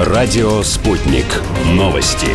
Радио «Спутник». Новости.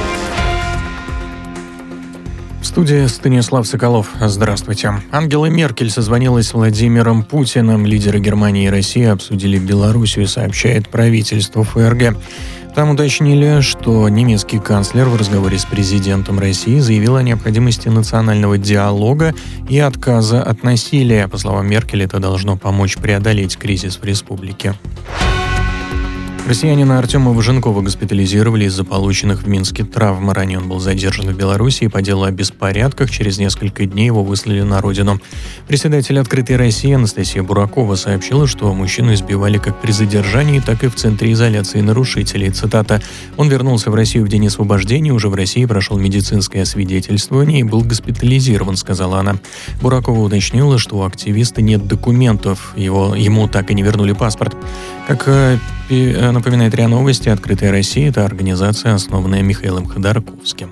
В студии Станислав Соколов. Здравствуйте. Ангела Меркель созвонилась с Владимиром Путиным. Лидеры Германии и России обсудили Белоруссию, сообщает правительство ФРГ. Там уточнили, что немецкий канцлер в разговоре с президентом России заявил о необходимости национального диалога и отказа от насилия. По словам Меркель, это должно помочь преодолеть кризис в республике. Россиянина Артема Важенкова госпитализировали из-за полученных в Минске травм. Ранее он был задержан в Белоруссии по делу о беспорядках. Через несколько дней его выслали на родину. Председатель «Открытой России» Анастасия Буракова сообщила, что мужчину избивали как при задержании, так и в центре изоляции нарушителей. Цитата: «Он вернулся в Россию в день освобождения, уже в России прошел медицинское освидетельствование и был госпитализирован», — сказала она. Буракова уточнила, что у активиста нет документов, ему так и не вернули паспорт. Как напоминает РИА Новости, «Открытая Россия» — это организация, основанная Михаилом Ходорковским.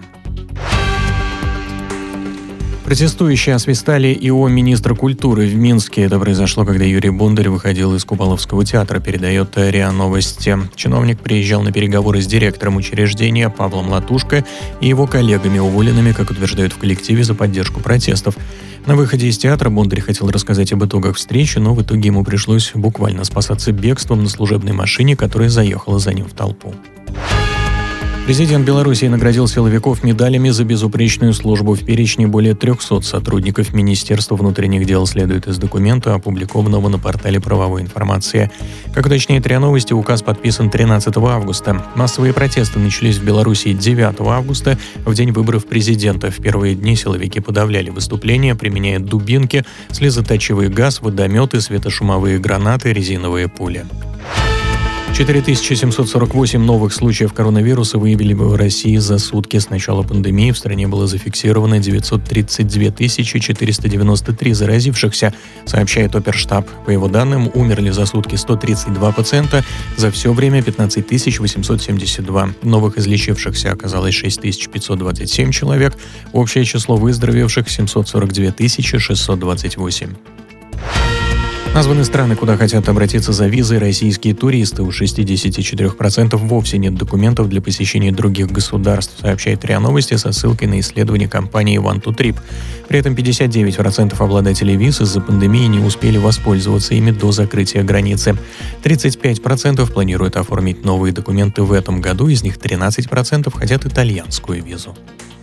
Протестующие освистали ИО министра культуры в Минске. Это произошло, когда Юрий Бондарь выходил из Куполовского театра, передает РИА Новости. Чиновник приезжал на переговоры с директором учреждения Павлом Латушко и его коллегами, уволенными, как утверждают в коллективе, за поддержку протестов. На выходе из театра Бондарь хотел рассказать об итогах встречи, но в итоге ему пришлось буквально спасаться бегством на служебной машине, которая заехала за ним в толпу. Президент Беларуси наградил силовиков медалями за безупречную службу. В перечне более 300 сотрудников Министерства внутренних дел, следует из документа, опубликованного на портале правовой информации. Как уточняет РИА Новости, указ подписан 13 августа. Массовые протесты начались в Беларуси 9 августа, в день выборов президента. В первые дни силовики подавляли выступления, применяя дубинки, слезоточивый газ, водометы, светошумовые гранаты, резиновые пули. 4748 новых случаев коронавируса выявили в России за сутки. С начала пандемии в стране было зафиксировано 932 493 заразившихся, сообщает Оперштаб. По его данным, умерли за сутки 132 пациента, за все время 15 872. Новых излечившихся оказалось 6527 человек, общее число выздоровевших 742 628. Названы страны, куда хотят обратиться за визой российские туристы. У 64% вовсе нет документов для посещения других государств, сообщает РИА Новости со ссылкой на исследование компании One2Trip. При этом 59% обладателей виз из-за пандемии не успели воспользоваться ими до закрытия границы. 35% планируют оформить новые документы в этом году, из них 13% хотят итальянскую визу.